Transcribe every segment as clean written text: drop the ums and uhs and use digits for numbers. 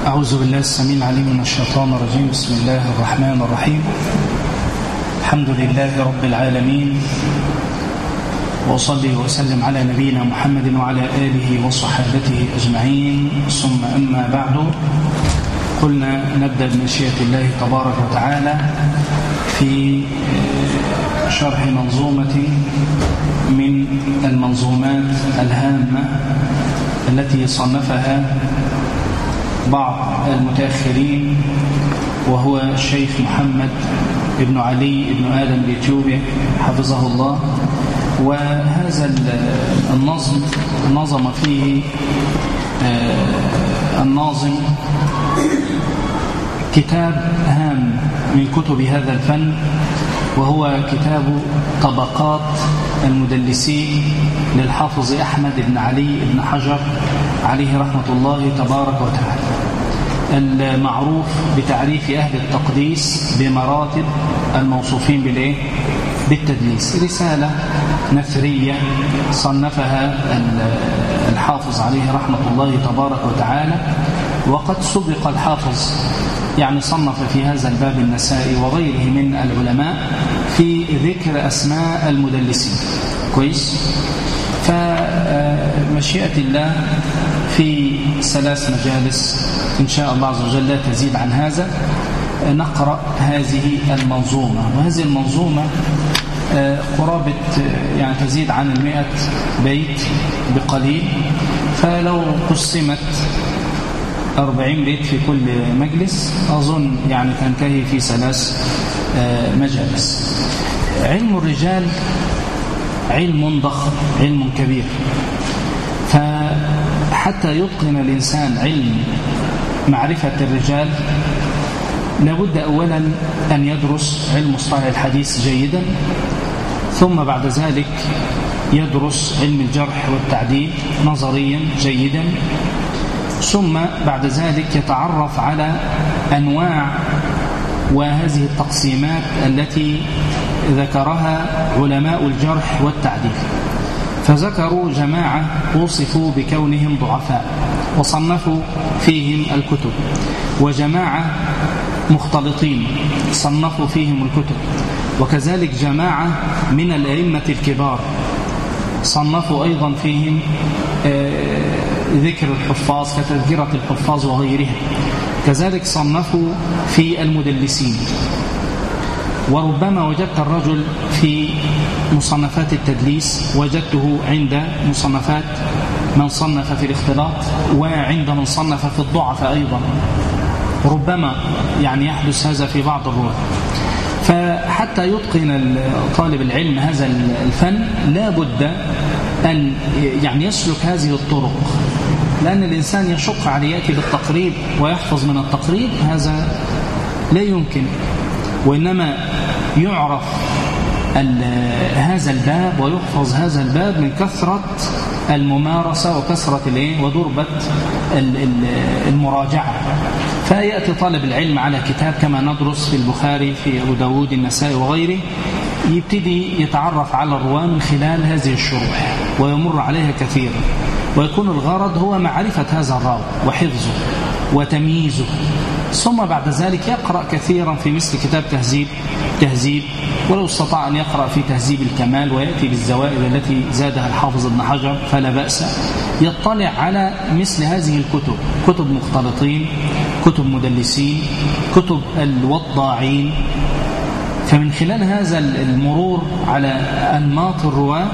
أعوذ بالله السميع العليم من الشيطان الرجيم. بسم الله الرحمن الرحيم. الحمد لله رب العالمين، وأصلي وأسلم على نبينا محمد وعلى آله وصحابته أجمعين، ثم أما بعد. قلنا نبدأ بمشيئة الله تبارك وتعالى في شرح منظومة من المنظومات الهامة التي صنفها بعض المتأخرين، وهو الشيخ محمد بن علي بن آدم الإثيوبي حفظه الله. وهذا النظم نظم فيه الناظم كتاب هام من كتب هذا الفن، وهو كتاب طبقات المدلسين للحافظ أحمد بن علي بن حجر عليه رحمة الله تبارك وتعالى، المعروف بتعريف أهل التقديس بمراتب الموصوفين بالتدليس. رسالة نثرية صنفها الحافظ عليه رحمة الله تبارك وتعالى، وقد سبق الحافظ يعني صنف في هذا الباب النسائي وغيره من العلماء في ذكر أسماء المدلسين. كويس؟ فمشيئة الله في 3 مجالس إن شاء الله عز وجل لا تزيد عن هذا نقرأ هذه المنظومة. وهذه المنظومة قرابة يعني تزيد عن 100 بيت بقليل، فلو قسمت 40 بيت في كل مجلس أظن يعني تنتهي في 3 مجالس. علم الرجال علم ضخم، علم كبير، فحتى يتقن الإنسان علم معرفة الرجال لابد أولا أن يدرس علم مصطلح الحديث جيدا، ثم بعد ذلك يدرس علم الجرح والتعديل نظريا جيدا، ثم بعد ذلك يتعرف على أنواع وهذه التقسيمات التي ذكرها علماء الجرح والتعديل. فذكروا جماعة وصفوا بكونهم ضعفاء وصنفوا فيهم الكتب، وجماعة مختلطين صنفوا فيهم الكتب، وكذلك جماعة من الأئمة الكبار صنفوا أيضا فيهم ذكر الحفاظ كتذكرة الحفاظ وغيرها. كذلك صنفوا في المدلسين، وربما وجدت الرجل في مصنفات التدليس وجدته عند مصنفات من صنف في الاختلاط، وعند من صنف في الضعف أيضا، ربما يعني يحدث هذا في بعض الرواة. فحتى يتقن طالب العلم هذا الفن لا بد أن يعني يسلك هذه الطرق، لأن الإنسان يشق عليه يأتي بالتقريب ويحفظ من التقريب، هذا لا يمكن، وإنما يعرف هذا الباب ويحفظ هذا الباب من كثرة الممارسة وكثرة وضربة المراجعة. فيأتي طالب العلم على كتاب كما ندرس في البخاري في أبو داود النسائي وغيره، يبتدي يتعرف على الرواة من خلال هذه الشروح ويمر عليها كثيرا، ويكون الغرض هو معرفة هذا الراوي وحفظه وتمييزه، ثم بعد ذلك يقرأ كثيرا في مثل كتاب تهذيب، ولو استطاع أن يقرأ في تهذيب الكمال ويأتي بالزوائد التي زادها الحافظ ابن حجر فلا بأس. يطلع على مثل هذه الكتب، كتب مختلطين، كتب مدلسين، كتب الوضاعين. فمن خلال هذا المرور على أنماط الرواة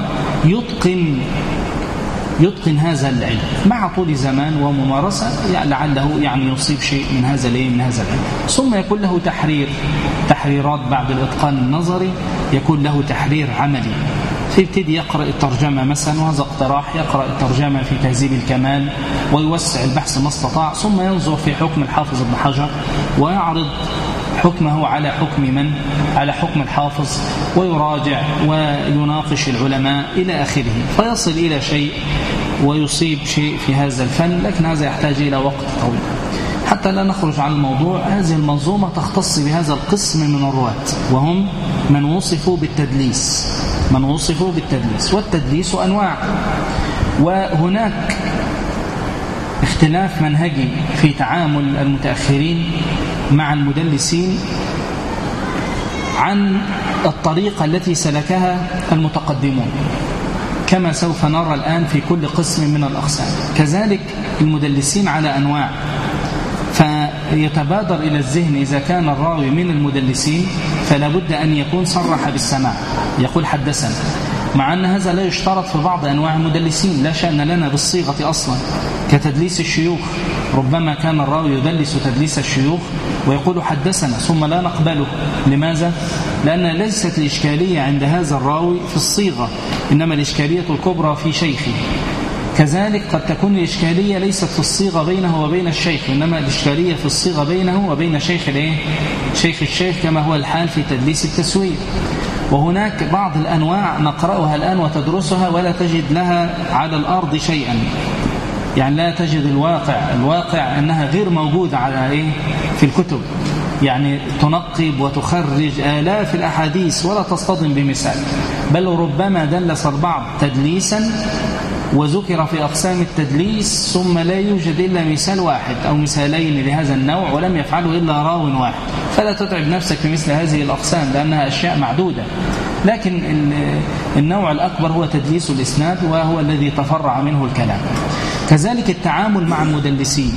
يتقن هذا العلم مع طول زمان وممارسة، يعني لعله يعني يصيب شيء من هذا العلم. ثم يكون له تحريرات بعد الإتقان النظري، يكون له تحرير عملي، فيبتدي يقرأ الترجمة مثلا، وهذا اقتراح، يقرأ الترجمة في تهذيب الكمال ويوسع البحث ما استطاع، ثم ينظر في حكم الحافظ ابن حجر ويعرض حكمه على حكم من؟ على حكم الحافظ، ويراجع ويناقش العلماء إلى آخره، فيصل إلى شيء ويصيب شيء في هذا الفن. لكن هذا يحتاج إلى وقت طويل. حتى لا نخرج عن الموضوع، هذه المنظومة تختص بهذا القسم من الرواة، وهم من وصفوا بالتدليس. والتدليس أنواع، وهناك اختلاف منهجي في تعامل المتأخرين مع المدلسين عن الطريقة التي سلكها المتقدمون، كما سوف نرى الآن في كل قسم من الأقسام. كذلك المدلسين على أنواع، فيتبادر إلى الذهن إذا كان الراوي من المدلسين فلا بد أن يكون صرح بالسماع، يقول حدثنا، مع أن هذا لا يشترط في بعض أنواع المدلسين، لا شأن لنا بالصيغة أصلا، كتدليس الشيوخ. ربما كان الراوي يدلس تدليس الشيوخ ويقول حدثنا ثم لا نقبله. لماذا؟ لأن ليست الإشكالية عند هذا الراوي في الصيغة، إنما الإشكالية الكبرى في شيخه. كذلك قد تكون الإشكالية ليست في الصيغة بينه وبين الشيخ، إنما الإشكالية في الصيغة بينه وبين شيخ الشيخ، كما هو الحال في تدليس التسوية. وهناك بعض الأنواع نقرأها الآن وتدرسها ولا تجد لها على الأرض شيئا، يعني لا تجد الواقع أنها غير موجودة على في الكتب، يعني تنقب وتخرج آلاف الأحاديث ولا تصطدم بمثال، بل ربما دلس البعض تدليسا وذكر في أقسام التدليس ثم لا يوجد إلا مثال واحد أو مثالين لهذا النوع ولم يفعله إلا راو واحد. فلا تتعب نفسك في مثل هذه الأقسام لأنها أشياء معدودة. لكن النوع الأكبر هو تدليس الإسناد، وهو الذي تفرع منه الكلام. كذلك التعامل مع المدلسين،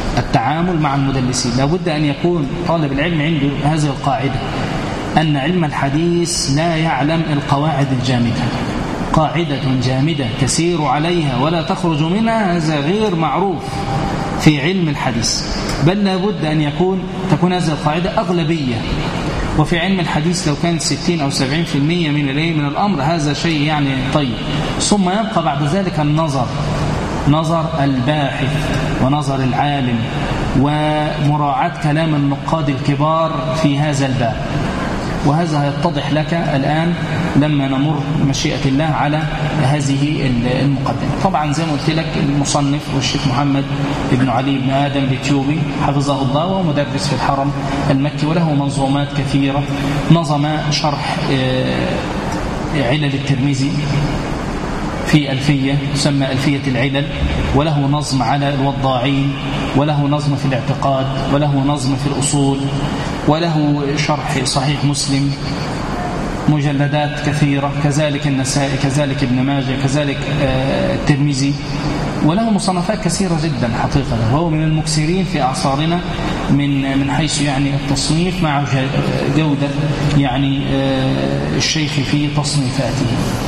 لابد أن يكون طالب العلم عنده هذه القاعدة، أن علم الحديث لا يعلم القواعد الجامدة. قاعدة جامدة تسير عليها ولا تخرج منها، هذا غير معروف في علم الحديث، بل لابد أن تكون هذه القاعدة أغلبية. وفي علم الحديث لو كانت 60 أو 70% من الأمر، هذا شيء يعني طيب. ثم يبقى بعد ذلك نظر الباحث ونظر العالم ومراعاة كلام النقاد الكبار في هذا الباب. وهذا يتضح لك الآن لما نمر مشيئة الله على هذه المقدمة. طبعا زي ما قلت لك، المصنف والشيخ محمد بن علي بن آدم الإثيوبي حفظه الله، ومدرس في الحرم المكي، وله منظومات كثيرة. نظم شرح علل الترمذي في ألفية تسمى ألفية العلل، وله نظم على الوضاعين، وله نظم في الاعتقاد، وله نظم في الأصول، وله شرح صحيح مسلم، مجلدات كثيرة. كذلك النسائي، كذلك ابن ماجه، كذلك الترمذي، وله مصنفات كثيرة جدا حقيقة. وهو من المكثرين في أعصارنا من حيث يعني التصنيف مع جودة يعني الشيخ في تصنيفاته.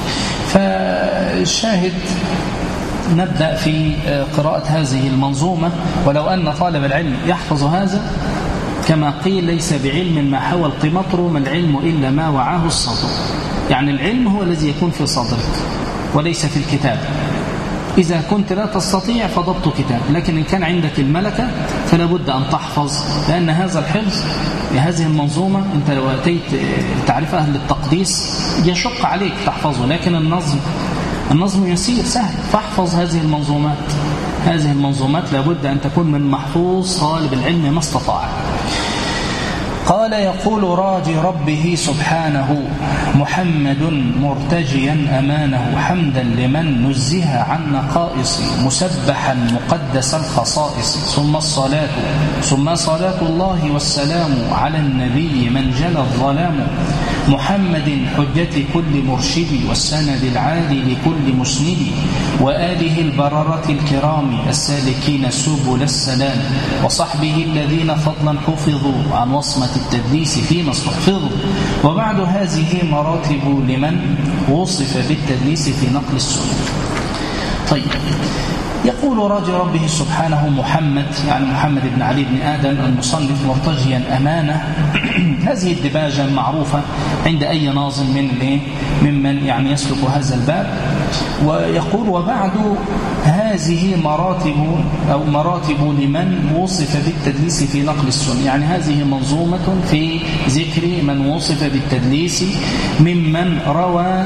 فالشاهد نبدأ في قراءة هذه المنظومة. ولو أن طالب العلم يحفظ هذا، كما قيل ليس بعلم ما حوى القمطر، ما العلم إلا ما وعاه الصدر. يعني العلم هو الذي يكون في صدرك وليس في الكتاب. إذا كنت لا تستطيع فضبط كتاب، لكن إن كان عندك الملكة فلا بد أن تحفظ، لأن هذا الحفظ لهذه المنظومة أنت لو أتيت تعرف أهل التقديس يشق عليك تحفظه، لكن النظم يسير سهل. فاحفظ هذه المنظومات لابد أن تكون من محفوظ طالب العلم ما استطاع. قال: يقول راجي ربه سبحانه محمد مرتجيا أمانه، حمدا لمن نزه عن نقائص، مسبحا مقدس الخصائص، ثم صلاة الله والسلام على النبي من جلى الظلام، محمد حجة كل مرشد والسند العالي لكل مسند، وآله البررة الكرام السالكين سبل السلام، وصحبه الذين فضلا حفظوا عن وصمة التدليس فيما استحفظوا. وبعد هذه مراتب لمن وصف بالتدليس في نقل السنة. طيب، يقول راجي ربه سبحانه محمد، يعني محمد بن علي بن آدم المصنف، مرتجيا أمانة. هذه الدباجة المعروفة عند أي ناظم ممن يعني يسلك هذا الباب. ويقول: وبعد هذه مراتب لمن وصف بالتدليس في نقل السنة، يعني هذه منظومة في ذكر من وصف بالتدليس ممن روى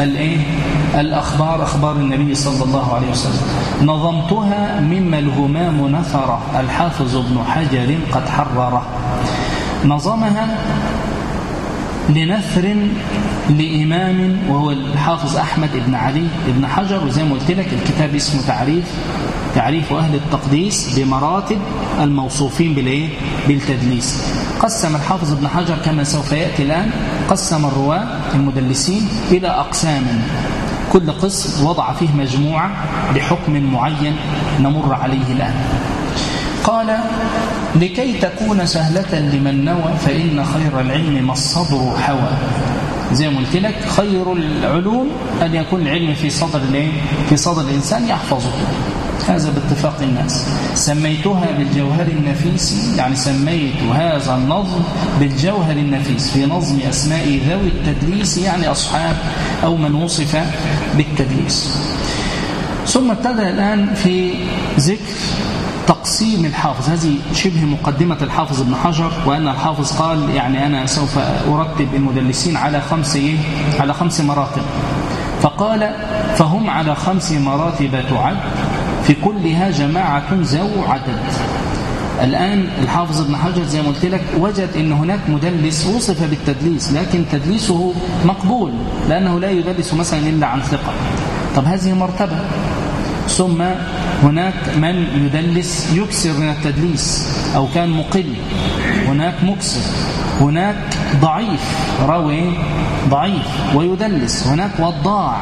أخبار النبي صلى الله عليه وسلم. نظمتها مما الهمام نثره، الحافظ ابن حجر قد حرره. نظمها لنثر لإمام وهو الحافظ أحمد بن علي بن حجر. وزي ما قلت لك الكتاب اسمه تعريف أهل التقديس بمراتب الموصوفين بالتدليس. قسم الحافظ ابن حجر كما سوف يأتي الآن، قسم الرواة المدلسين إلى أقسام، كل قسم وضع فيه مجموعة بحكم معين نمر عليه الآن. قال: لكي تكون سهلة لمن نوى فإن خير العلم ما الصدر حوى. زي ما قلت لك خير العلوم أن يكون العلم في صدر الإنسان يحفظه، هذا باتفاق الناس. سميتها بالجوهر النفيس، يعني سميت هذا النظم بالجوهر النفيس في نظم أسماء ذوي التدليس، يعني أصحاب أو من وصف بالتدليس. ثم ابتدأ الآن في ذكر تقسيم الحافظ. هذه شبه مقدمة الحافظ ابن حجر، وأن الحافظ قال يعني أنا سوف أرتب المدلسين على خمس مراتب. فقال: فهم على 5 مراتب تعد، في كلها جماعة ذو عدد. الآن الحافظ ابن حجر زي ما قلت لك وجد أن هناك مدلس وصف بالتدليس، لكن تدليسه مقبول لأنه لا يدلس مثلا إلا عن ثقة. طب هذه مرتبة. ثم هناك من يدلس يكسر من التدليس أو كان مقل، هناك مكسر، هناك ضعيف راوي ضعيف ويدلس، هناك وضاع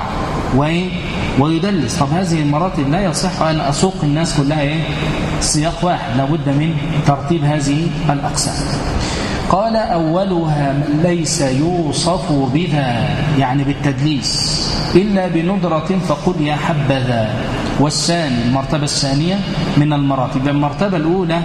ويدلس. طب هذه المراتب لا يصح أن أسوق الناس كلها سياق واحد، لابد من ترتيب هذه الأقسام. قال: أولها من ليس يوصف بذا، يعني بالتدليس، إلا بندرة فقل يا حبذا. والثاني، المرتبة الثانية من المراتب. المرتبة الأولى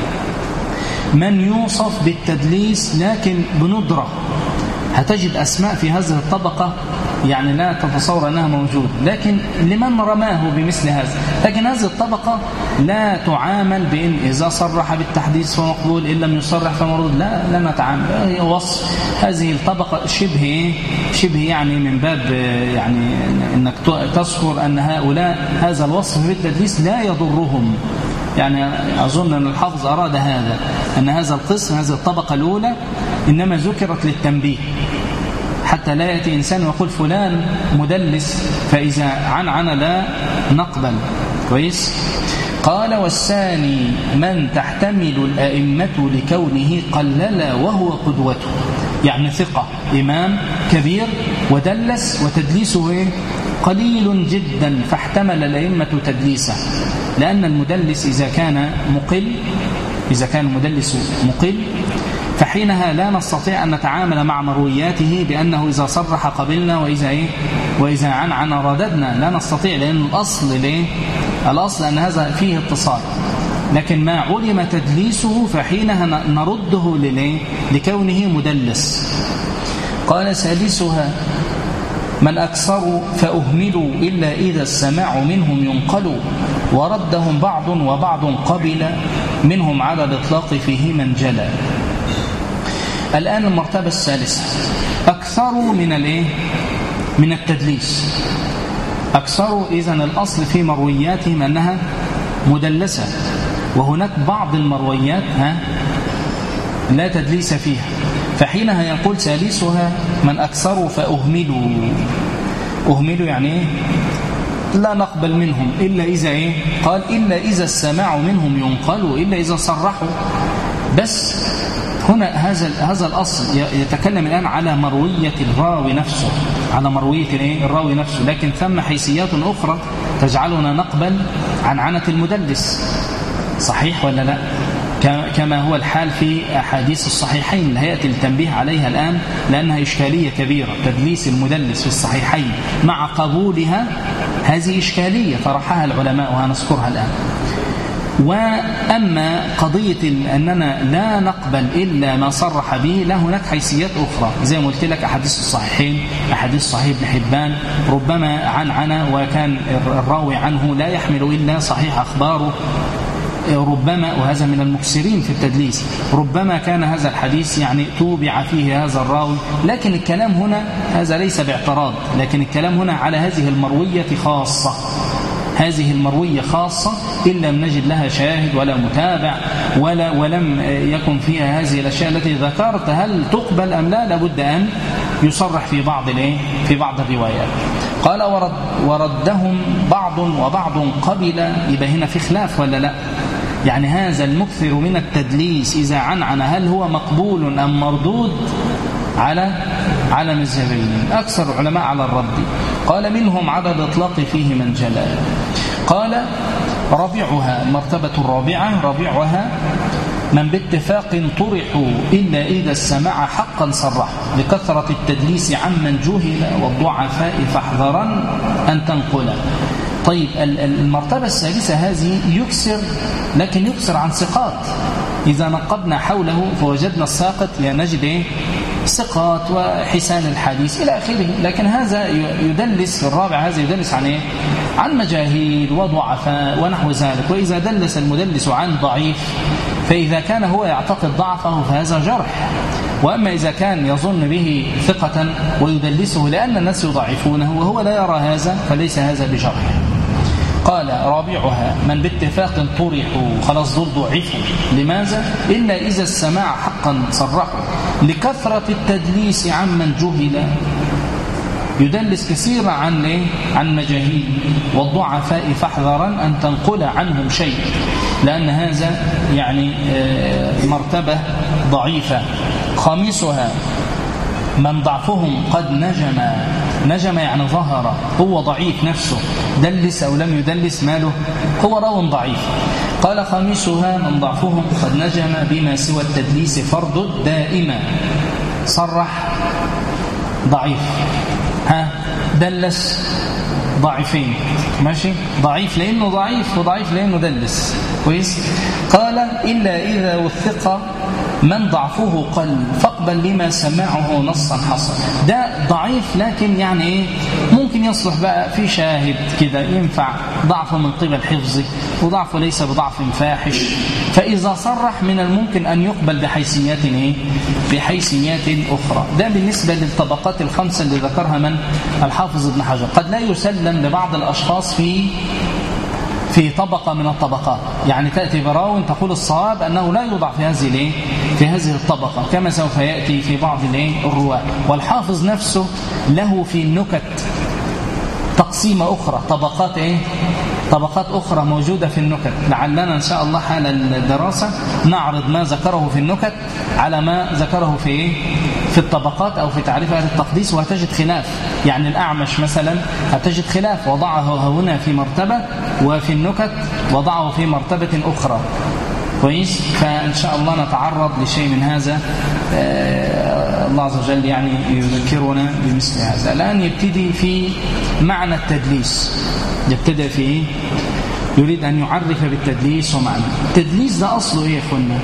من يوصف بالتدليس لكن بندرة، هتجد أسماء في هذه الطبقة يعني لا تتصور أنها موجودة، لكن لمن رماه بمثل هذا. لكن هذه الطبقة لا تعامل بإن إذا صرح بالتحديث فمقبول، إن لم يصرح فمردود، لا نتعامل. هي وصف هذه الطبقة شبه يعني من باب يعني أنك تذكر أن هؤلاء هذا الوصف بالتدليس لا يضرهم. يعني أظن أن الحافظ أراد هذا، أن هذا القسم هذه الطبقة الأولى إنما ذكرت للتنبيه، حتى لا يأتي إنسان ويقول فلان مدلس فإذا عن لا نقبل. كويس. قال: والثاني من تحتمل الأئمة لكونه قلل وهو قدوته، يعني ثقة إمام كبير ودلس وتدليسه قليل جدا فاحتمل الأئمة تدليسه، لأن المدلس إذا كان المدلس مقل فحينها لا نستطيع أن نتعامل مع مروياته بأنه إذا صرح قبلنا وإذا عن رددنا، لا نستطيع، لأن الأصل أن هذا فيه اتصال. لكن ما علم تدليسه فحينها نرده لكونه مدلس. قال: سادسها من أكثر فأهملوا إلا إذا السماع منهم ينقل، وردهم بعض وبعض قبل منهم على الإطلاق فيه من جلى. الآن المرتبة الثالثة، أكثروا من التدليس. أكثروا إذن الأصل في مروياتهم أنها مدلسة، وهناك بعض المرويات لا تدليس فيها، فحينها يقول ثالثها من أكثروا فأهملوا. أهملوا يعني لا نقبل منهم إلا إذا قال إلا إذا السماع منهم ينقلوا، إلا إذا صرحوا. بس هنا هذا الأصل يتكلم الآن على مروية الراوي نفسه، على مروية الراوي نفسه، لكن ثم حيثيات أخرى تجعلنا نقبل عنعنة المدلس. صحيح ولا لا؟ كما هو الحال في أحاديث الصحيحين اللي هيأتي التنبيه عليها الآن، لأنها إشكالية كبيرة. تدليس المدلس في الصحيحين مع قبولها هذه إشكالية طرحها العلماء وهنذكرها الآن. وأما قضية أننا لا نقبل إلا ما صرح به، لا، هناك حيثيات أخرى زي ما قلت لك. أحاديث الصحيحين، أحاديث صحيح ابن حبان، ربما عن وكان الراوي عنه لا يحمل إلا صحيح أخباره، ربما، وهذا من المكسرين في التدليس، ربما كان هذا الحديث يعني توبع فيه هذا الراوي. لكن الكلام هنا هذا ليس باعتراض، لكن الكلام هنا على هذه المروية خاصة. هذه المروية خاصة إن لم نجد لها شاهد ولا متابع ولم يكن فيها هذه الأشياء التي ذكرت، هل تقبل أم لا؟ لابد أن يصرح في بعض الروايات. قال وردهم بعض وبعض قبل، يبقى هنا في خلاف ولا لا؟ يعني هذا المكثر من التدليس إذا عنعن هل هو مقبول أم مردود؟ على مذهبين، أكثر العلماء على الرد. قال منهم على الإطلاق فيه من جلال. قال رابعها، المرتبة الرابعة رابعها من باتفاق طرحوا إلا إذا السماع حقا صرح لكثرة التدليس عمن جهل والضعفاء فاحذرا أن تنقل. طيب المرتبة الثالثة هذه يكسر، لكن يكسر عن ثقات. إذا نقبنا حوله فوجدنا الساقط نجد ثقات وحسان الحديث إلى آخره، لكن هذا يدلس في الرابع، هذا يدلس عن عن مجاهيل وضعفاء ونحو ذلك. وإذا دلس المدلس عن ضعيف فإذا كان هو يعتقد ضعفه فهذا جرح، وأما إذا كان يظن به ثقة ويدلسه لأن الناس يضعفونه وهو لا يرى هذا فليس هذا بجرح. قال رابعها من باتفاق طرحوا، خلاص دول ضعفوا، لماذا؟ إلا إذا السماع حقا صرحوا لكثرة التدليس عمن جهل، يدلس كثيرا عن مجاهيل والضعفاء فاحذرا أن تنقل عنهم شيء، لأن هذا يعني مرتبة ضعيفة. خامسها من ضعفهم قد نجم يعني ظهر، هو ضعيف نفسه، دلس أو لم يدلس ماله، هو راو ضعيف. قال خامسها من ضعفهم قد نجم بما سوى التدليس فرد دائما، صرح ضعيف، دلس ضعيفين، ماشي، ضعيف لأنه ضعيف وضعيف لأنه دلس، كويس. قال إلا إذا وثق من ضعفه قل فاقبل لما سمعه نصا حصل. ده ضعيف لكن يعني ممكن يصلح بقى في شاهد كده، ينفع ضعفه من قبل حفظه وضعفه ليس بضعف فاحش، فإذا صرح من الممكن أن يقبل بحيثيات أخرى. ده بالنسبة للطبقات الخمسة اللي ذكرها من الحافظ ابن حجر. قد لا يسلم لبعض الأشخاص في طبقة من الطبقات، يعني تأتي براو تقول الصواب أنه لا يوضع في هذه الطبقة كما سوف يأتي في بعض الرواة. والحافظ نفسه له في النكت تقسيمة أخرى، طبقات أخرى موجودة في النكت. لعلنا إن شاء الله حال الدراسة نعرض ما ذكره في النكت على ما ذكره في الطبقات أو في تعريف أهل التقديس، وهتجد خلاف. يعني الأعمش مثلا هتجد خلاف، وضعه هنا في مرتبة وفي النكت وضعه في مرتبة أخرى، كويس. فإن شاء الله نتعرض لشيء من هذا، الله عز وجل يعني يذكرنا بمثل هذا. الآن يبتدي في معنى التدليس، يبتدأ في يريد أن يعرف بالتدليس ومعنى التدليس. ده أصله إيه يا أخوانا؟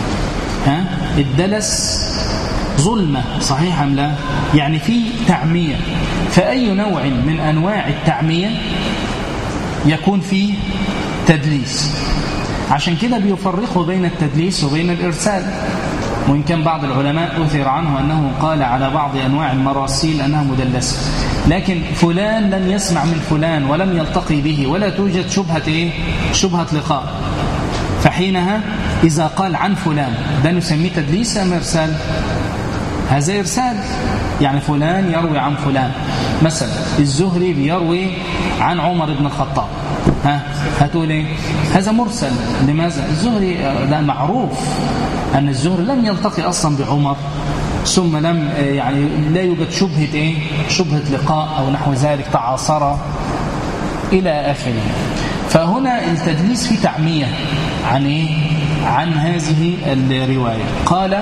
الدلس ظلمة، صحيح أم لا؟ يعني في تعمية، فأي نوع من أنواع التعمية يكون فيه تدليس. عشان كده بيفرقوا بين التدليس وبين الإرسال، وإن كان بعض العلماء أثر عنه أنه قال على بعض أنواع المراسيل أنها مدلسة، لكن فلان لم يسمع من فلان ولم يلتقي به ولا توجد شبهة لقاء، فحينها إذا قال عن فلان ده نسميه تدليس أم إرسال؟ هذا إرسال، يعني فلان يروي عن فلان. مثلا الزهري بيروي عن عمر بن الخطاب، هتقول ايه؟ هذا مرسل. لماذا؟ الزهري ده معروف أن الزهري لم يلتقي أصلا بعمر، ثم لم يعني لا يوجد شبهة لقاء أو نحو ذلك، تعاصر إلى آخره. فهنا التدليس في تعمية عن هذه الرواية. قال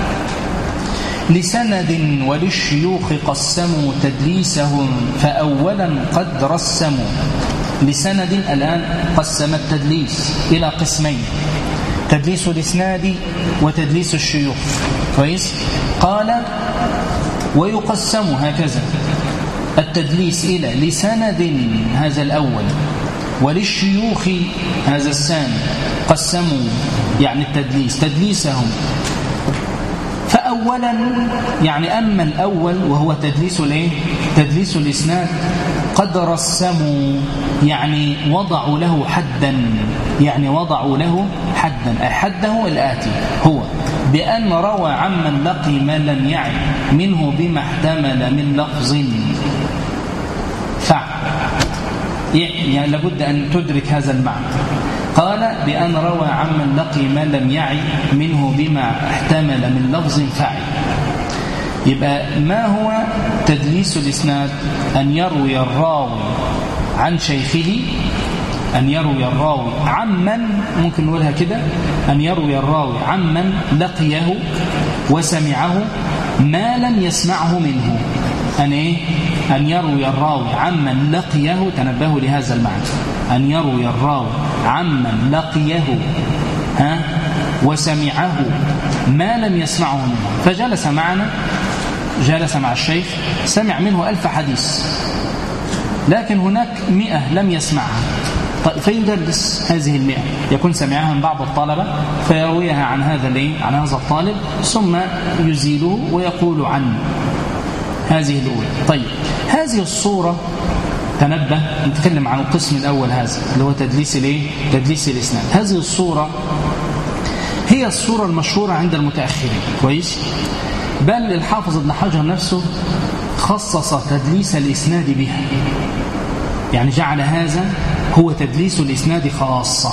لسند وللشيوخ قسموا تدليسهم فأولا قد رسموا. لسند الآن قسم التدليس إلى قسمين، تدليس الإسناد وتدليس الشيوخ، كويس. قال ويقسم هكذا التدليس إلى لسند هذا الأول وللشيوخ هذا الثاني. قسموا يعني التدليس تدليسهم فأولا، يعني أما الأول وهو تدليس الإسناد قد رسموا يعني وضعوا له حدا، يعني وضعوا له حدا، أي حده الآتي هو بأن روى عمن لقي ما لم يعي منه بما احتمل من لفظ فعل، يعني لابد أن تدرك هذا المعنى. قال بأن روى عمن لقي ما لم يعي منه بما احتمل من لفظ فعل. يبقى ما هو تدليس الإسناد؟ أن يروي الراوي عن شيخه، أن يروي الراوي عمن، ممكن نقولها كده، أن يروي الراوي عمن لقيه وسمعه ما لم يسمعه منه. أن يروي الراوي عمن لقيه، تنبهوا لهذا المعنى، أن يروي الراوي عمن لقيه وسمعه ما لم يسمعه منه. فجلس معنا، جلس مع الشيخ، سمع منه 1000 حديث، لكن هناك 100 لم يسمعها. طيب فيدرس هذه 100، يكون سمعها من بعض الطلبة فيرويها عن عن هذا الطالب، ثم يزيله ويقول عنه. هذه الأولى. طيب هذه الصورة، تنبه، نتكلم عن القسم الأول هذا اللي هو تدليس الإسناد. هذه الصورة هي الصورة المشهورة عند المتأخرين، كويس؟ بل الحافظ ابن حجر نفسه خصص تدليس الإسناد بها، يعني جعل هذا هو تدليس الإسناد خاصة،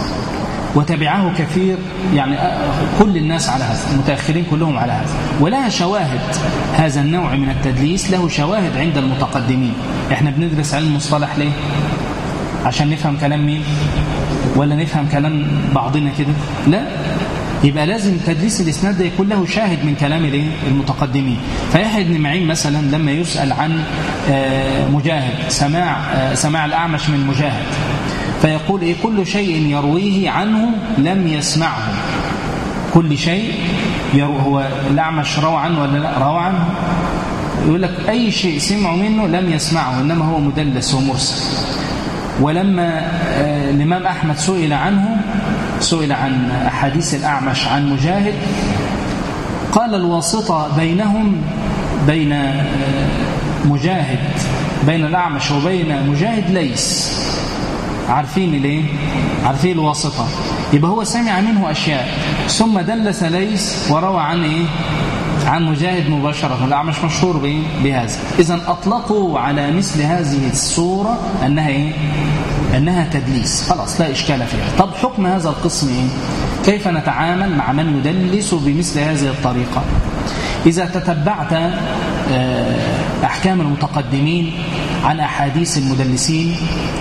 وتبعه كثير، يعني كل الناس على هذا، المتأخرين كلهم على هذا. ولها شواهد، هذا النوع من التدليس له شواهد عند المتقدمين. احنا بندرس علم المصطلح ليه؟ عشان نفهم كلام مين؟ ولا نفهم كلام بعضنا كده؟ لا، يبقى لازم تدليس الإسناد ده يكون له شاهد من كلام المتقدمين. فيحيى بن معين مثلا لما يسأل عن مجاهد، سماع الأعمش من مجاهد، فيقول كل شيء يرويه عنه لم يسمعه. كل شيء هو الأعمش روى عنه ولا لا؟ روى عنه. يقول لك أي شيء سمعوا منه لم يسمعه، إنما هو مدلس ومرسل. ولما الإمام أحمد سئل عن أحاديث الأعمش عن مجاهد، قال الواسطة بينهم، بين مجاهد، بين الأعمش وبين مجاهد ليس. عارفين ليه؟ عارفين الواسطة. يبقى هو سمع منه أشياء ثم دلس ليس وروى عن مجاهد مباشرة. الأعمش مشهور بهذا. إذن أطلقوا على مثل هذه الصورة أنها تدليس، خلاص لا إشكال فيها. طب حكم هذا القسم كيف نتعامل مع من يدلس بمثل هذه الطريقة؟ إذا تتبعت أحكام المتقدمين عن أحاديث المدلسين،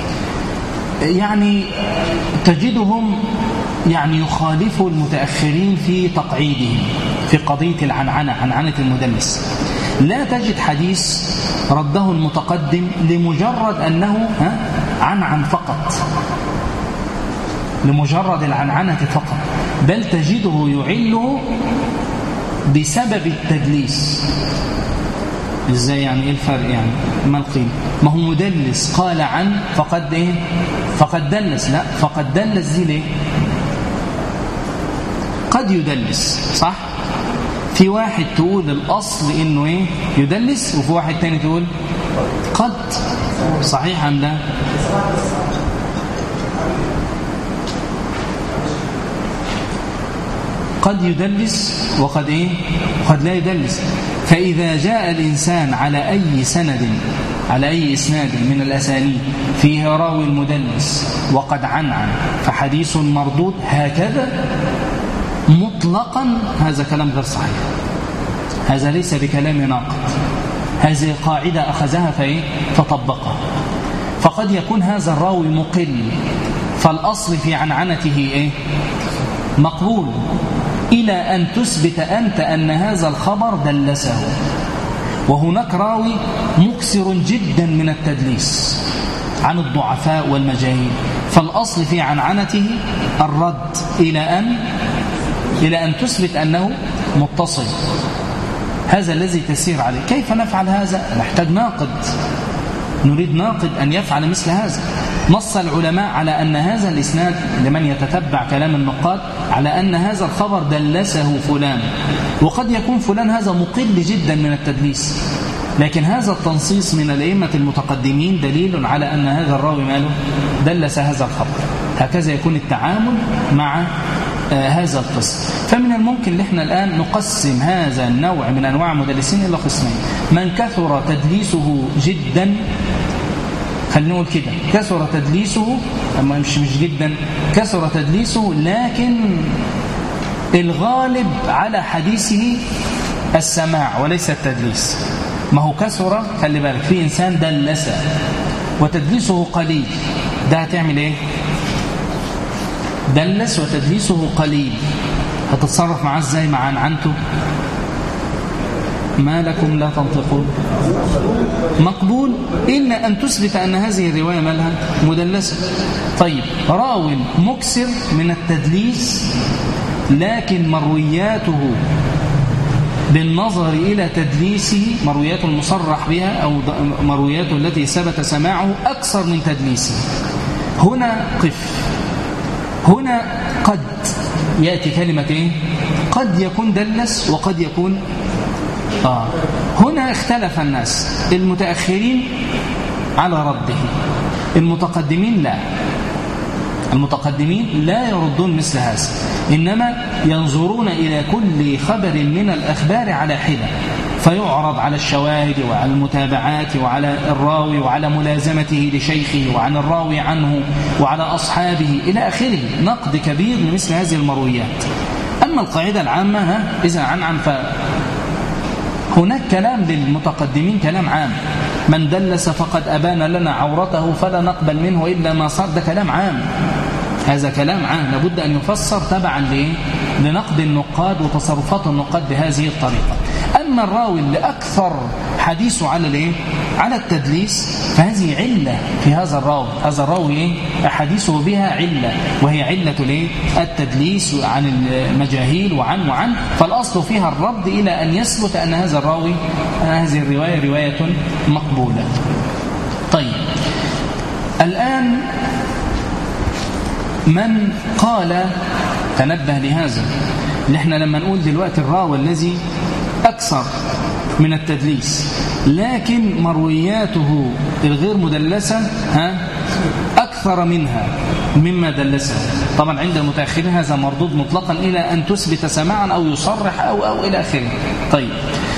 يعني تجدهم يعني يخالفوا المتأخرين في تقعيدهم في قضية عنعنة المدلس. لا تجد حديث رده المتقدم لمجرد أنه عنعن فقط، لمجرد العنعنة فقط، بل تجده يعله بسبب التدليس. ازاي يعني؟ ايه الفرق يعني؟ ما القيمة؟ ما هو مدلس قال عن فقد دلس. لا، فقد دلس دي ليه؟ قد يدلس، صح؟ في واحد تقول الأصل إنه يدلس، وفي واحد تاني تقول قد. صحيح أم لا؟ قد يدلس وقد قد لا يدلس. فإذا جاء الإنسان على أي إسناد من الأسانيد فيه راوي المدلس وقد عنعن فحديث مردود هكذا مطلقا، هذا كلام غير صحيح، هذا ليس بكلام ناقض، هذه قاعدة أخذها فطبقها. فقد يكون هذا الراوي مقل، فالأصل في عنعنته مقبول، إلى أن تثبت أنت أن هذا الخبر دلسه. وهناك راوي مكثر جدا من التدليس عن الضعفاء والمجاهيل، فالأصل في عنعنته الرد إلى أن تثبت أنه متصل. هذا الذي تسير عليه. كيف نفعل هذا؟ نحتاج ناقد، نريد ناقد أن يفعل مثل هذا. نص العلماء على أن هذا الإسناد، لمن يتتبع كلام النقاد، على أن هذا الخبر دلسه فلان، وقد يكون فلان هذا مقل جدا من التدليس، لكن هذا التنصيص من الأئمة المتقدمين دليل على أن هذا الراوي ماله دلس هذا الخبر. هكذا يكون التعامل مع هذا القسم. فمن الممكن ان احنا الآن نقسم هذا النوع من أنواع المدلسين إلى قسمين: من كثر تدليسه جدا، خلينا نقول كده كثر تدليسه، أما مش جدا، كثر تدليسه لكن الغالب على حديثه السماع وليس التدليس. ما هو كثر، خلي بالك، في إنسان دلس وتدليسه قليل، ده هتعمل ايه؟ دلس وتدليسه قليل، هتتصرف معاه ازاي مع عنعنته؟ ما لكم لا تنطقون؟ مقبول إلا أن تثبت أن هذه الرواية مالها مدلسة. طيب، راو مكسر من التدليس لكن مروياته بالنظر إلى تدليسه، مروياته المصرح بها أو مروياته التي ثبت سماعه أكثر من تدليسه، هنا قف. هنا قد يأتي كلمة إيه؟ قد يكون دلس وقد يكون هنا اختلف الناس، المتأخرين على رده، المتقدمين لا. المتقدمين لا يردون مثل هذا، إنما ينظرون إلى كل خبر من الأخبار على حدة، فيعرض على الشواهد وعلى المتابعات وعلى الراوي وعلى ملازمته لشيخه وعن الراوي عنه وعلى أصحابه إلى آخره، نقد كبير لمثل هذه المرويات. أما القاعدة العامة إذا عن هناك كلام للمتقدمين، كلام عام: من دلس فقد أبان لنا عورته فلا نقبل منه إلا ما صار. ده كلام عام، هذا كلام عام لابد أن يفسر تبعا لنقد النقاد وتصرفات النقاد بهذه الطريقة. أما الراوي اللي أكثر حديثه على التدليس، فهذه علة في هذا الراوي. هذا الراوي حديثه بها علة، وهي علة التدليس عن المجاهيل وعن فالأصل فيها الرد إلى أن يثبت أن هذا الراوي، هذه الرواية رواية مقبولة. طيب، الآن من قال، تنبه لهذا، اللي احنا لما نقول دلوقتي الراوي الذي أكثر من التدليس لكن مروياته الغير مدلسة أكثر منها مما دلسها، طبعا عند المتأخرين هذا مردود مطلقا إلى أن تثبت سماعا أو يصرح أو إلى آخره. طيب،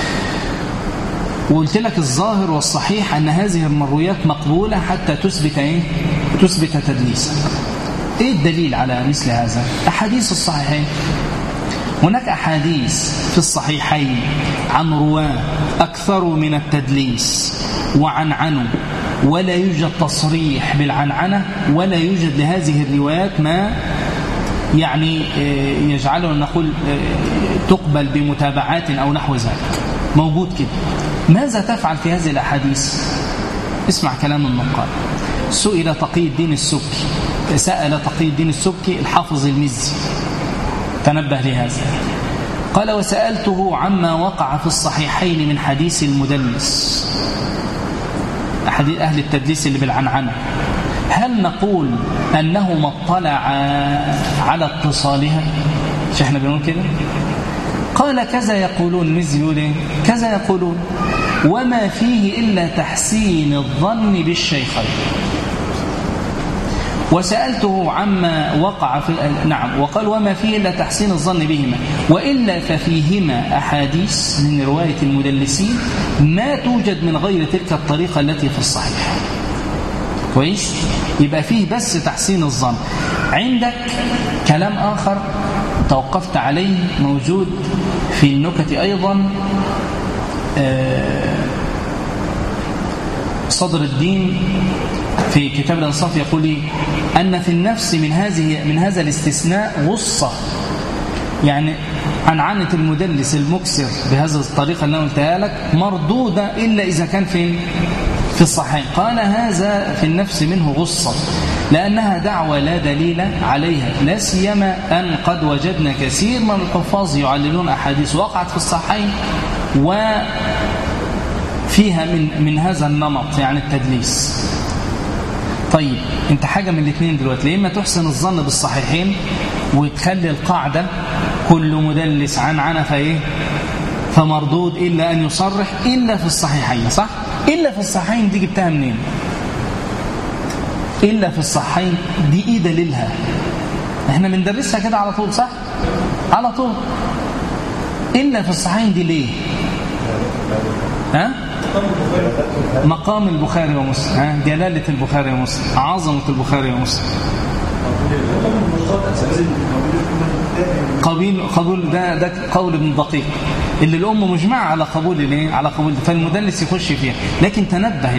وقلت لك الظاهر والصحيح أن هذه المرويات مقبولة حتى تثبت تدليسا. إيه الدليل على مثل هذا؟ أحاديث الصحيحين. هناك أحاديث في الصحيحين عن رواه أكثر من التدليس وعنعنوا، ولا يوجد تصريح بالعنعنة، ولا يوجد لهذه الروايات ما يعني يجعلنا نقول تقبل بمتابعات أو نحو ذلك، موجود كده. ماذا تفعل في هذه الأحاديث؟ اسمع كلام النقاد. سئل تقي الدين السبكي، سأل تقي الدين السبكي الحافظ المزي، تنبه لهذا، قال: وسألته عما وقع في الصحيحين من حديث المدلس، أحاديث أهل التدليس اللي بالعنعنة، هل نقول أنه ما اطلع على اتصالها؟ مش احنا بنقول كده؟ قال: كذا يقولون. مزي يقول ايه؟ كذا يقولون، وما فيه إلا تحسين الظن بالشيخين. وسألته عما وقع في وقال: وما فيه إلا تحسين الظن بهما، وإلا ففيهما أحاديث من رواية المدلسين ما توجد من غير تلك الطريقة التي في الصحيح. كويس؟ يبقى فيه بس تحسين الظن. عندك كلام آخر توقفت عليه موجود في النكت أيضا، صدر الدين في كتاب الإنصاف يقول أن في النفس من هذا الاستثناء غصة، يعني عنعنة المدلس المكسر بهذه الطريقة اللي أنا قلتها لك مردودة إلا إذا كان في الصحيح. قال: هذا في النفس منه غصة، لأنها دعوة لا دليل عليها، لا سيما أن قد وجدنا كثير من الحفاظ يعللون أحاديث وقعت في الصحيحين وفيها من هذا النمط، يعني التدليس. طيب، انت حاجة من الاثنين دلوقتي: لما تحسن الظن بالصحيحين وتخلي القاعدة كل مدلس عنعنة فمردود إلا أن يصرح إلا في الصحيحين. صح؟ إلا في الصحيحين دي جبتها منين؟ إلا في الصحيحين دي إيه دليلها؟ احنا بندرسها كده على طول. صح؟ على طول. إلا في الصحيحين دي ليه؟ ها؟ مقام البخاري ومسلم، ها؟ جلالة البخاري ومسلم، عظمة البخاري ومسلم. قبول ده قول ابن دقيق اللي الأمة مجمعة على قبول الايه؟ على قبول، فالمدلس يخش فيها. لكن تنبهوا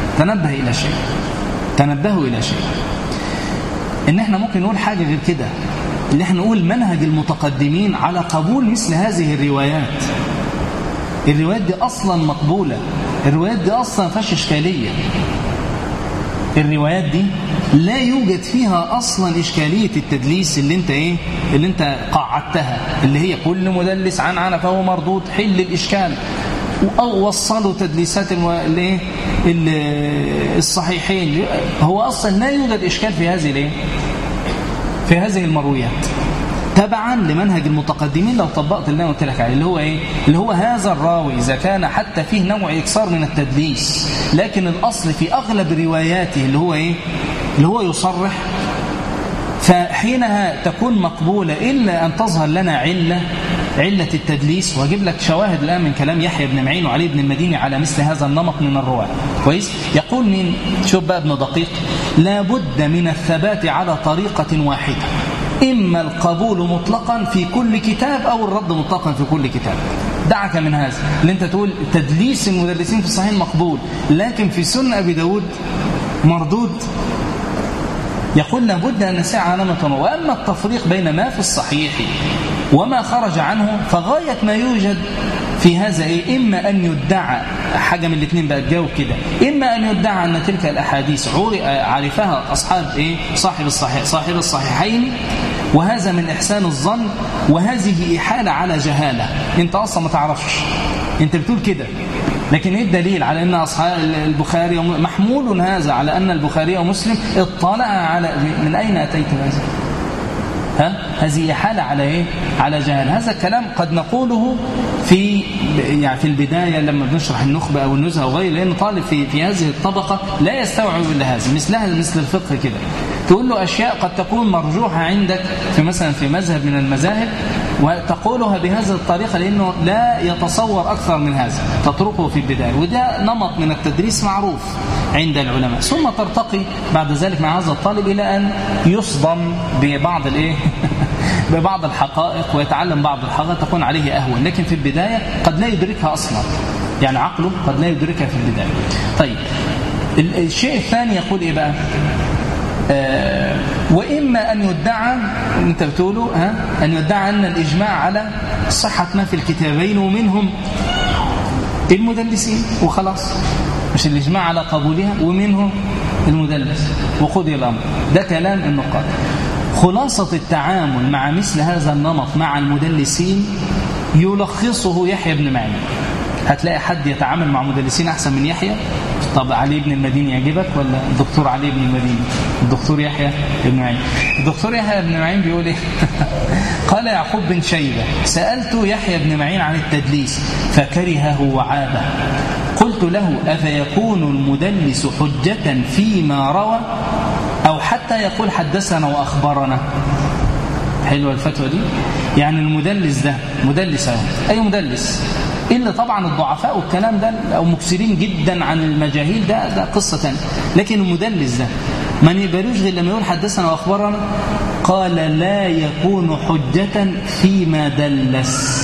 إلى شيء إن احنا ممكن نقول حاجة غير كده، اللي احنا نقول منهج المتقدمين على قبول مثل هذه الروايات. الروايات دي أصلا مقبولة، الروايات دي أصلا فيهاش إشكالية، الروايات دي لا يوجد فيها أصلا إشكالية التدليس اللي انت قعدتها، اللي هي كل مدلس عن فهو مردود. حل الإشكال أو وصلوا تدليسات الصحيحين. هو أصلا لا يوجد إشكال في هذه المرويات تبعا لمنهج المتقدمين. لو طبقت اللي انا قلت لك عليه اللي هو اللي هو هذا الراوي اذا كان حتى فيه نوع اكثار من التدليس، لكن الاصل في اغلب رواياته اللي هو يصرح، فحينها تكون مقبوله الا ان تظهر لنا علة التدليس. واجيب لك شواهد الان من كلام يحيى بن معين وعلي بن المديني على مثل هذا النمط من الرواة. كويس؟ يقول مين؟ شوف بقى ابن دقيق: لا بد من الثبات على طريقة واحدة، إما القبول مطلقا في كل كتاب أو الرد مطلقا في كل كتاب. دعك من هذا اللي انت تقول تدليس المدلسين في الصحيح مقبول لكن في سنن أبي داود مردود. يقول لابد أن نسعى علامة. وأما التفريق بين ما في الصحيح وما خرج عنه فغاية ما يوجد في هذا إما أن يدعى حاجة من الاثنين بقى، تجاوب كده: إما أن يدعى أن تلك الأحاديث عرفها أصحاب صاحب الصحيحين، وهذا من إحسان الظن، وهذه إحالة على جهالة، أنت أصلا ما تعرفش، أنت بتقول كده. لكن إيه الدليل على أن أصحاب البخاري محمول هذا على أن البخاري ومسلم اطلع على من أين أتيت هذا؟ هذه حالة على جهل. هذا الكلام قد نقوله في البداية لما بنشرح النخبة أو النزهة وغيره، لأن طالب في هذه الطبقة لا يستوعب إلا هذا، مثل الفقه كده. تقول له أشياء قد تكون مرجوحة عندك مثلا في مذهب من المذاهب، وتقولها بهذه الطريقة لأنه لا يتصور أكثر من هذا، تتركه في البداية. وده نمط من التدريس معروف عند العلماء. ثم ترتقي بعد ذلك مع هذا الطالب إلى أن يصدم ببعض الحقائق ويتعلم بعض الحقائق تكون عليه أهون، لكن في البداية قد لا يدركها أصلا، يعني عقله قد لا يدركها في البداية. طيب، الشيء الثاني يقول إيه بقى؟ وإما أن يدعى، أنت بتقوله أن يدعى أن الإجماع على صحة ما في الكتابين ومنهم المدلسين وخلاص، مش الإجماع على قبولها ومنهم المدلس وقضي الأمر. ده كلام النقاد. خلاصة التعامل مع مثل هذا النمط مع المدلسين يلخصه يحيى بن معين. هتلاقي حد يتعامل مع مدلسين أحسن من يحيى؟ طب علي بن المديني يعجبك ولا الدكتور علي بن المديني؟ الدكتور يحيى بن معين. الدكتور يحيى بن معين بيقول ايه؟ قال يعقوب بن شيبة: سألت يحيى بن معين عن التدليس فكرهه وعابه، قلت له: أفيكون المدلس حجة فيما روى أو حتى يقول حدثنا وأخبرنا؟ حلوة الفتوى دي. يعني المدلس ده مدلس أي مدلس، إلا طبعا الضعفاء والكلام ده أو مكسرين جدا عن المجاهيل، ده قصة تانية. لكن المدلس ده ما نقبلوش غير لما يقول حدثنا وأخبرنا. قال: لا يكون حجة فيما دلس.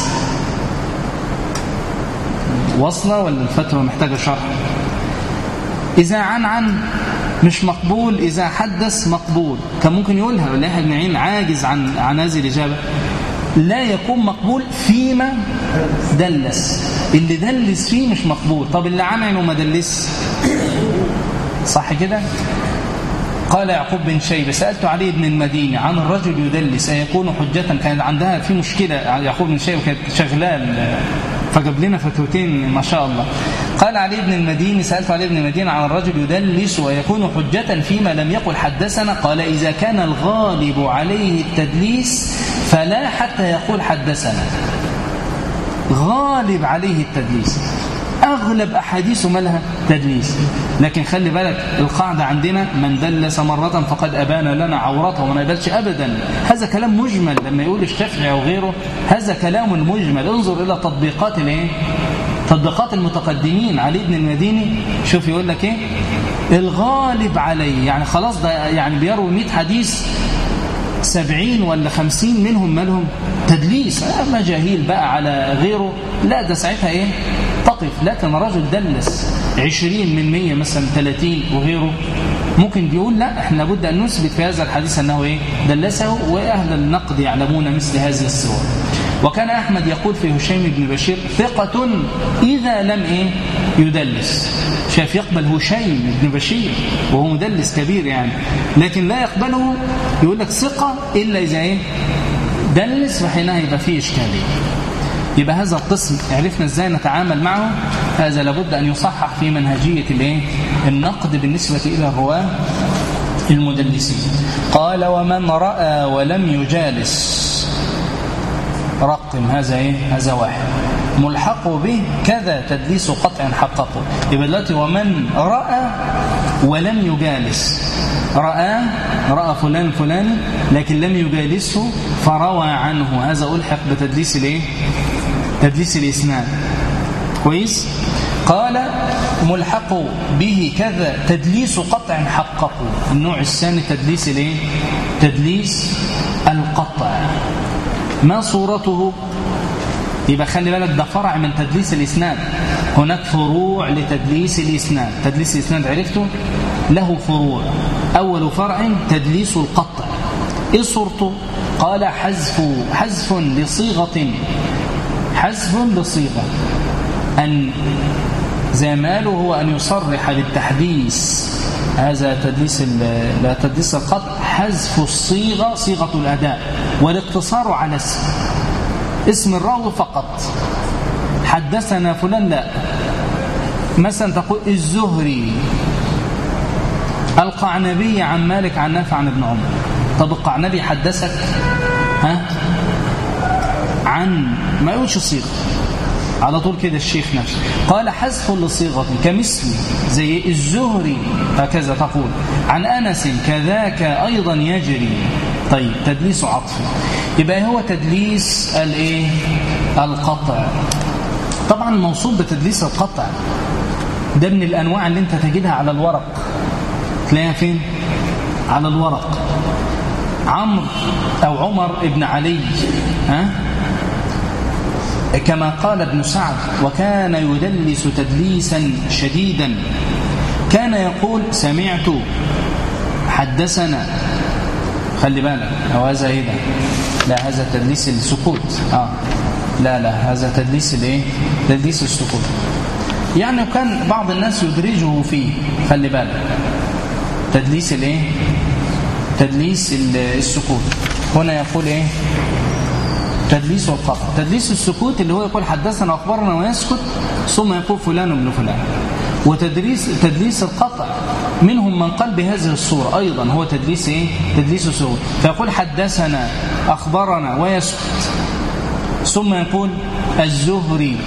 وصلة ولا الفتوى محتاجة شرح؟ إذا عن مش مقبول، إذا حدث مقبول. كان ممكن يقولها ولا يحيى بن معين عاجز عن هذه الإجابة. لا يكون مقبول فيما دلس، اللي دلس فيه مش مقبول. طب اللي عنه ما دلس، صح كده؟ قال يعقوب بن شيبة: سألت علي بن المديني عن الرجل يدلس أيكون حجة؟ كانت عندها في مشكلة يعقوب بن شيبة، كانت شغلان فجاب لنا فتوتين ما شاء الله. قال علي بن المديني: سألت علي بن المديني عن الرجل يدلس ويكون حجة فيما لم يقل حدثنا. قال: إذا كان الغالب عليه التدليس فلا حتى يقول حدثنا. غالب عليه التدليس، أغلب أحاديثه مالها تدليس. لكن خلي بالك القاعدة عندنا: من دلس مرة فقد أبان لنا عورته، وما يدلش أبدا. هذا كلام مجمل، لما يقول الشافعي أو غيره هذا كلام مجمل. انظر إلى تطبيقات تطبيقات المتقدمين. علي بن المديني شوف يقول لك إيه: الغالب عليه، يعني خلاص ده يعني بيروي 100 حديث 70 ولا 50 منهم مالهم تدليس، مجاهيل بقى على غيره، لا ده ساعتها إيه تقف. لكن رجل دلس 20 من 100 مثلا 30 وغيره، ممكن بيقول لا احنا لابد أن نثبت في هذا الحديث أنه إيه دلسه، وأهل النقد يعلمون مثل هذه الصور. وكان أحمد يقول في هشيم بن بشير: ثقة إذا لم إيه يدلس. شاف يقبل هشيم بن بشير وهو مدلس كبير يعني، لكن لا يقبله، يقول لك ثقة إلا إذا إيه دلس، وحينها يبقى فيه إشكالية. يبقى هذا القسم عرفنا ازاي نتعامل معه. هذا لابد أن يصحح في منهجية النقد بالنسبة إلى الرواة المدلسين. قال: ومن رأى ولم يجالس، رقم هذا هذا واحد، ملحق به كذا تدليس قطع حققه. يبقى دلوقتي ومن رأى ولم يجالس، رأى فلان فلان لكن لم يجالسه فروى عنه، هذا ألحق بتدليس تدليس الإسناد. كويس. قال: ملحق به كذا تدليس قطع حققه. النوع الثاني تدليس تدليس القطع. ما صورته؟ يبقى خلي بالك ده فرع من تدليس الإسناد. هناك فروع لتدليس الإسناد. تدليس الإسناد عرفته له فروع. أول فرع تدليس القطع. إيه صورته؟ قال: حذف لصيغة، حذف لصيغة أن زماله هو أن يصرح بالتحديث، هذا تدليس لا تدليس القطع. حذف الصيغة، صيغة الأداء، والاقتصار على اسم الراوي فقط. حدثنا فلان، لا، مثلا تقول الزهري القعنبي عن مالك عن نافع عن ابن عمر. طب القعنبي حدثك عن، ما يقولش صيغة على طول كده الشيخ نفسه. قال: حذف لصيغة كمثل، زي الزهري هكذا تقول عن أنس كذاك أيضا يجري. طيب تدليس عطف. يبقى هو تدليس القطع. طبعا موصوف بتدليس القطع ده من الأنواع اللي انت تجدها على الورق. تلاقيها فين؟ على الورق. عمرو أو عمر ابن علي، كما قال ابن سعد: وكان يدلس تدليسا شديدا، كان يقول سمعت، حدثنا. خلي بالك، أو هذا ده؟ لا، هذا تدليس السكوت. لا هذا تدليس تدليس السكوت. يعني كان بعض الناس يدرجه فيه. خلي بالك، تدليس تدليس السكوت. هنا يقول تدليس القطع. تدليس السكوت اللي هو يقول حدثنا واخبرنا ويسكت، ثم يقول فلان ابن فلان. وتدليس القطع منهم من قال بهذه الصورة أيضا، هو تدليس تدليس السكوت. فيقول حدثنا أخبرنا ويسكت، ثم يقول الزهري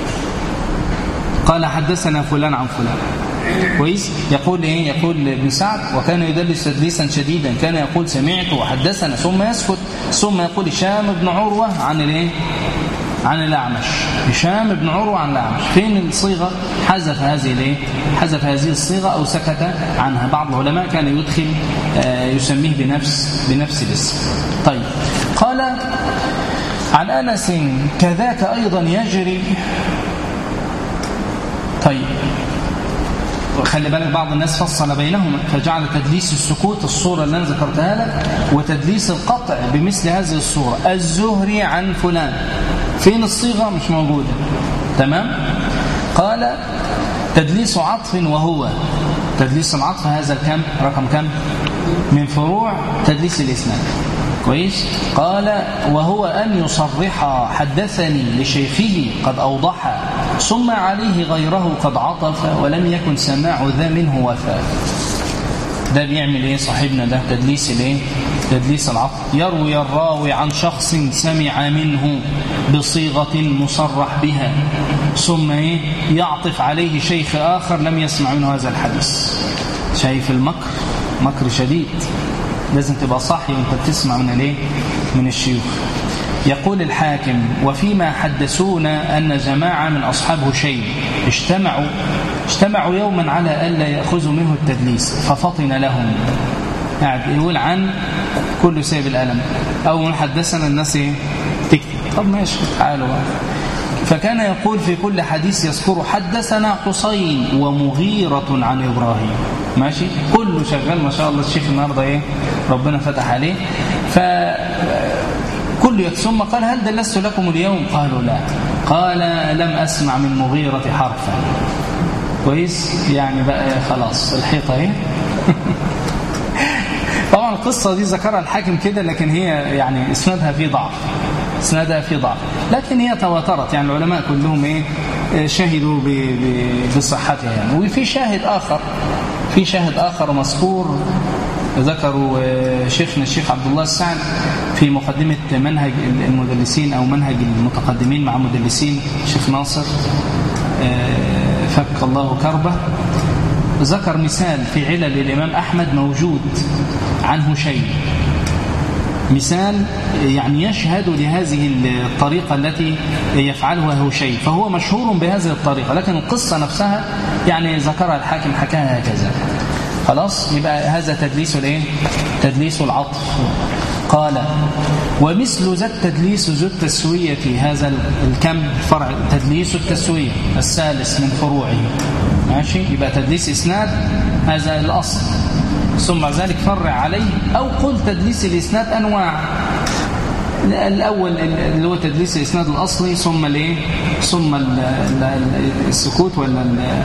قال حدثنا فلان عن فلان. كويس. يقول يقول ابن سعد: وكان يدلس تدليسا شديدا، كان يقول سمعت وحدثنا ثم يسكت، ثم يقول هشام بن عروة عن الأعمش. هشام بن عروة عن الأعمش. فين الصيغة؟ حذف هذه الصيغة أو سكت عنها. بعض العلماء كان يدخل يسميه بنفس الاسم. طيب. قال: عن أنس كذاك أيضا يجري. طيب، خلي بالك بعض الناس فصل بينهما فجعل تدليس السكوت الصورة اللي أنا ذكرتها لك، وتدليس القطع بمثل هذه الصورة. الزهري عن فلان، فين الصيغة؟ مش موجودة. تمام. قال: تدليس عطف، وهو تدليس العطف هذا رقم كم من فروع تدليس الإسناد. كويس. قال: وهو أن يصرح حدثني لشيخه قد أوضح، ثم عليه غيره قد عطف، ولم يكن سماع ذا منه وفاء. ده بيعمل ايه صاحبنا ده؟ تدليس الايه؟ تدليس العطف. يروي الراوي عن شخص سمع منه بصيغة مصرح بها ثم ايه؟ يعطف عليه شيخ آخر لم يسمع منه هذا الحديث. شايف المكر؟ مكر شديد. لازم تبقى صاحي وانت بتسمع من الايه؟ من الشيوخ. يقول الحاكم: وفيما حدثونا أن جماعة من أصحاب هشيم اجتمعوا يوما على ألا يأخذوا منه التدليس ففطن لهم. قاعد يقول عن كل سيب الألم. أول ما حدثنا الناس تكتب. طب ماشي تعالوا بقى. فكان يقول في كل حديث يذكر حدثنا حسين ومغيرة عن إبراهيم. ماشي كله شغال ما شاء الله. الشيخ النهارده ايه؟ ربنا فتح عليه. كل ثم قال: هل دلست لكم اليوم؟ قالوا لا. قال: لم أسمع من مغيرة حرفا. كويس يعني بقى خلاص الحيطة ايه. طبعا القصة دي ذكرها الحاكم كده، لكن هي يعني اسنادها فيه ضعف، لكن هي تواترت. يعني العلماء كلهم ايه؟ شهدوا بصحتها يعني. وفي شاهد آخر مذكور ذكروا شيخنا الشيخ عبد الله السعد في مقدمة منهج المدلسين أو منهج المتقدمين مع مدلسين الشيخ ناصر فك الله كربه. ذكر مثال في علل الإمام أحمد موجود عنه شيء، مثال يعني يشهد لهذه الطريقة التي يفعلها هشيم، فهو مشهور بهذه الطريقة، لكن القصة نفسها يعني ذكرها الحاكم حكاها هكذا. خلاص يبقى هذا تدليس الايه؟ تدليس العطف. قال: ومثل ذا التدليس ذو التسوية، هذا الكم فرع تدليس التسوية الثالث من فروعه. ماشي يبقى تدليس إسناد هذا الأصل، ثم ذلك فرع عليه، أو قل تدليس الإسناد أنواع. الأول اللي هو تدليس الإسناد الأصلي، ثم الايه؟ ثم السكوت ولا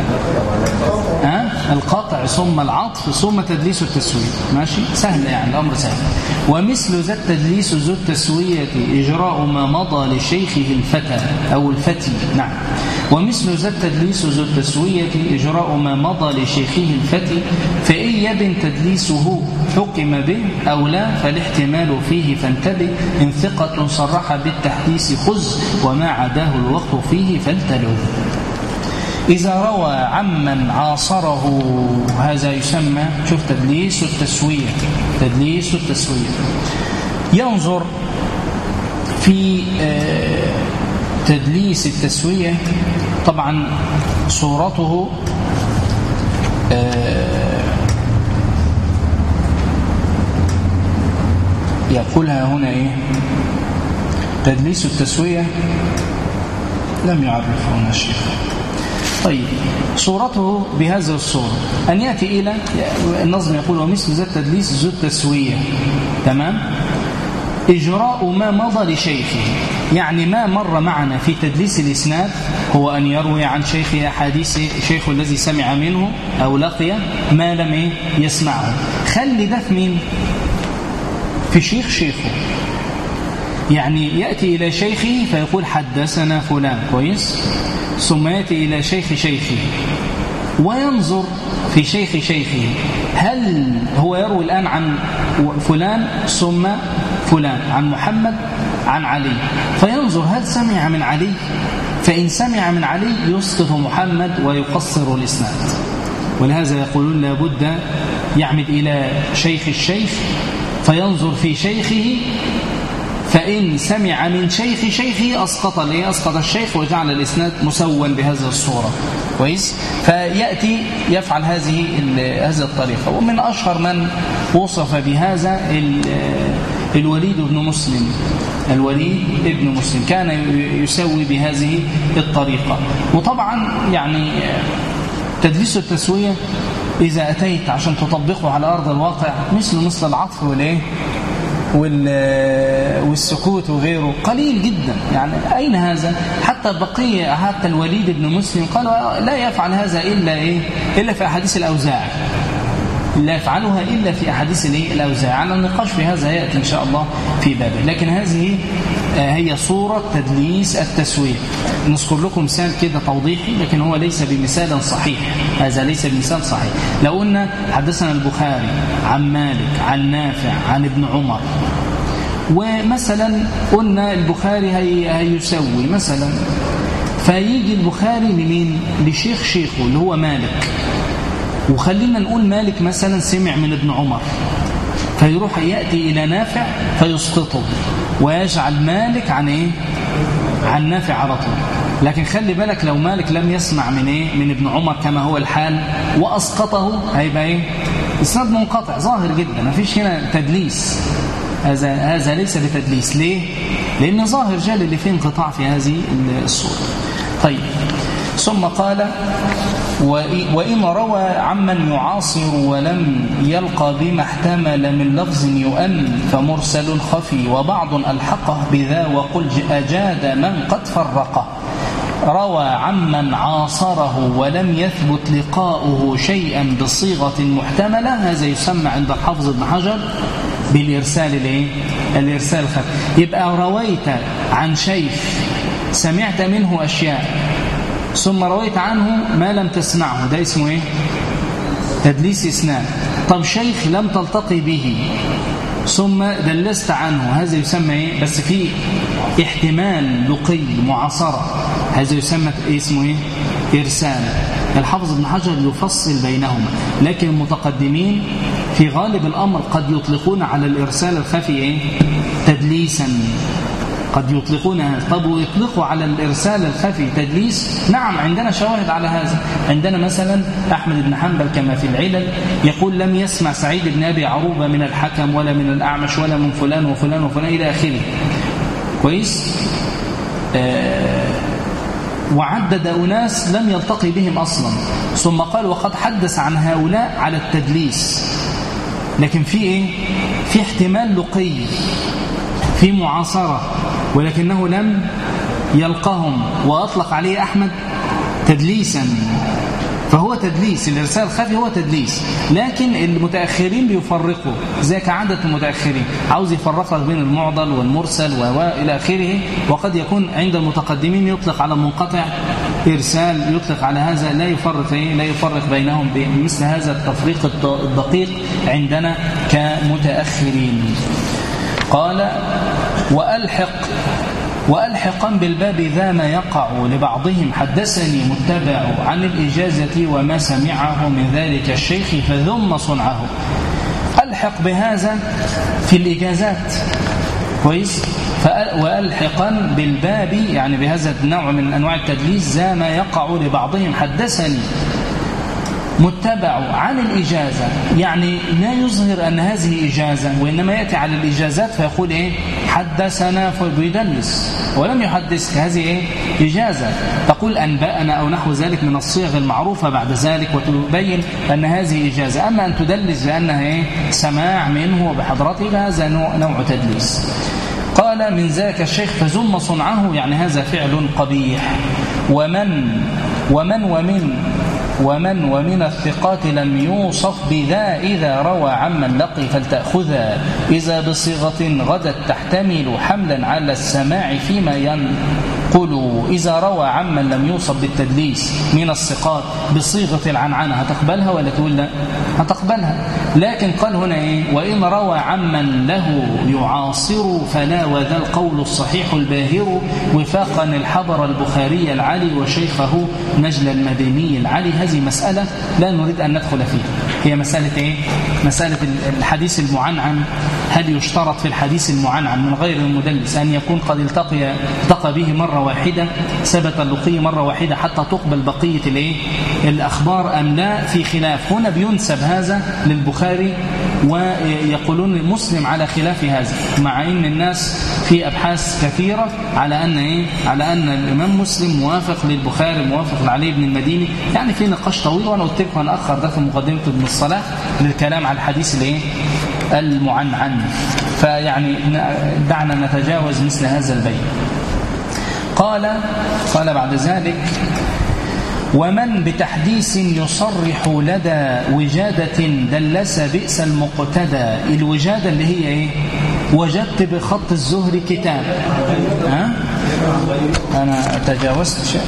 القطع، ثم العطف، ثم تدليس التسوية. ماشي سهل يعني الأمر سهل. ومثل ذا التدليس ذو التسوية إجراء ما مضى لشيخه الفتى أو الفتي. نعم. ومثل ذا التدليس ذو التسوية إجراء ما مضى لشيخه الفتي، فإن يبن تدليسه حكم به أو لا فالاحتمال فيه فانتبه. إن ثقة صرح بالتحديث خذ، وما عداه الوقت فيه فالتلو. إذا روى عمن عاصره، هذا يسمى شوف تدليس التسوية. تدليس التسوية ينظر في تدليس التسوية. طبعا صورته يقولها هنا ايه؟ تدليس التسوية لم يعرف هنا الشيخ. طيب صورته بهذه الصورة أن يأتي إلى النظم يقول: ومثل ذا التدليس ذو التسوية. تمام. إجراء ما مضى لشيخه، يعني ما مر معنا في تدليس الإسناد هو أن يروي عن شيخه أحاديث شيخه الذي سمع منه أو لقي ما لم يسمعه. خلي ده في مين؟ في شيخه. يعني يأتي إلى شيخه فيقول حدثنا فلان، كويس، ثم يأتي إلى شيخه وينظر في شيخه هل هو يروي الآن عن فلان ثم فلان، عن محمد عن علي، فينظر هل سمع من علي، فإن سمع من علي يسقط محمد ويقصر الإسناد. ولهذا يقولون لابد يعمد إلى شيخ الشيخ فينظر في شيخه، فإن سمع من شيخه أسقط الشيخ وجعل الإسناد مسوى بهذه الصورة. كويس. فيأتي يفعل هذه الطريقة. ومن أشهر من وصف بهذا الوليد بن مسلم. كان يسوي بهذه الطريقة. وطبعا يعني تدليس التسوية إذا أتيت عشان تطبقه على أرض الواقع مثل العطف والسكوت وغيره قليل جدا. يعني أين هذا؟ حتى الوليد بن مسلم قال لا يفعل هذا إلا في أحاديث الأوزاع، لا يفعلها إلا في أحاديث الأوزاع. على النقاش في هذا يأتي إن شاء الله في بابه. لكن هذه هي صورة تدليس التسوية. نذكر لكم مثال كده توضيحي، لكن هو ليس بمثال صحيح، هذا ليس بمثال صحيح. لو قلنا حدثنا البخاري عن مالك عن نافع عن ابن عمر، ومثلا قلنا البخاري هيسوي مثلا، فيجي البخاري لمين؟ لشيخ شيخه اللي هو مالك، وخلينا نقول مالك مثلا سمع من ابن عمر، فيروح يأتي إلى نافع فيسقطه ويجعل مالك عن إيه؟ عن نافع على طول. لكن خلي بالك لو مالك لم يسمع من إيه؟ من ابن عمر كما هو الحال وأسقطه، هيبقى إيه؟ إسناد منقطع ظاهر جدا، ما فيش هنا تدليس، هذا ليس بتدليس. ليه؟ لأن ظاهر جال اللي فيه انقطاع في هذه الصورة. طيب، ثم قال وإن روى عمن يعاصر ولم يلقى بما احتمل من لفظ يؤم فمرسل خفي، وبعض ألحقه بذا وقل أجاد من قد فرقه. روى عمن عاصره ولم يثبت لقاؤه شيئا بصيغة محتملة، هذا يسمى عند الحافظ ابن حجر بالإرسال الإرسال الخفي. يبقى رويت عن شيخ سمعت منه أشياء ثم رويت عنه ما لم تسمعه، ده اسمه ايه؟ تدليس إسناد. طب شيخ لم تلتقي به ثم دلست عنه، هذا يسمى ايه؟ بس في احتمال لقي معاصرة، هذا يسمى اسمه ايه؟ إرسال. الحافظ ابن حجر يفصل بينهما، لكن المتقدمين في غالب الأمر قد يطلقون على الإرسال الخفي ايه؟ تدليسا، قد يطلقونها. طب ويطلقوا على الإرسال الخفي تدليس؟ نعم، عندنا شواهد على هذا. عندنا مثلا أحمد بن حنبل كما في العلل يقول لم يسمع سعيد بن أبي عروبة من الحكم ولا من الأعمش ولا من فلان وفلان وفلان إلى آخره. كويس؟ وعدد أناس لم يلتقي بهم أصلا، ثم قال وقد حدث عن هؤلاء على التدليس، لكن في إيه؟ في احتمال لقي، في معاصرة، ولكنه لم يلقهم، وأطلق عليه أحمد تدليسا، فهو تدليس. الإرسال الخفي هو تدليس، لكن المتأخرين بيفرقوا زي كعادة المتأخرين، عاوز يفرق لك بين المعضل والمرسل وإلى آخره. وقد يكون عند المتقدمين يطلق على منقطع إرسال، يطلق على هذا، لا يفرق بينهم بمثل هذا التفريق الدقيق عندنا كمتأخرين. قال وألحقا بالباب ذا ما يقع لبعضهم حدثني متبع عن الإجازة وما سمعه من ذلك الشيخ فذم صنعه. ألحق بهذا في الإجازات، كويس؟ وألحقا بالباب يعني بهذا النوع من أنواع التدليس ذا ما يقع لبعضهم حدثني متبع عن الإجازة، يعني لا يظهر أن هذه إجازة، وإنما يأتي على الإجازات فيقول إيه؟ حدثنا، فبيدلس ولم يحدثك، هذه إيه؟ إجازة. تقول أنبأنا أو نحو ذلك من الصيغ المعروفة بعد ذلك وتبين أن هذه إجازة. أما أن تدلس بأنها إيه؟ سماع منه وبحضرته، هذا نوع تدليس. قال من ذاك الشيخ فزم صنعه، يعني هذا فعل قبيح. ومن الثقات لم يوصف بذا إذا روى عمن لقي فلتأخذا، إذا بصيغة غدت تحتمل حملا على السماع فيما ينقل. إذا روى عمن لم يوصف بالتدليس من الثقات بصيغة العنعنة هتقبلها ولا تقول لا؟ هتقبلها. لكن قال هنا إيه؟ وإن روى عمن له يعاصر فلا، وذا القول الصحيح الباهر وفاقا الحضر البخاري العلي وشيخه نجل المديني العلي. هذه مسألة لا نريد أن ندخل فيها، هي مسألة إيه؟ مسألة الحديث المعنعن. هل يشترط في الحديث المعنعن من غير المدلس أن يكون قد التقى به مرة واحدة، ثبت اللقي مرة واحدة حتى تقبل بقية الإيه؟ الأخبار أم لا؟ في خلاف. هنا بينسب هذا للبخاري ويقولون مسلم على خلاف هذا، مع أن الناس في أبحاث كثيرة على أن إيه؟ على أن الإمام مسلم موافق للبخاري موافق لعلي بن المديني. يعني في نقاش طويل، وأنا قلت لكم هنأخر ده في مقدمة ابن الصلاح للكلام على الحديث الإيه؟ المعنعن. فيعني دعنا نتجاوز مثل هذا البيت. قال بعد ذلك ومن بتحديث يصرح لدى وجادة دلس بئس المقتدى. الوجادة اللي هي ايه؟ وجدت بخط الزهري كتاب، أنا تجاوزت شيء.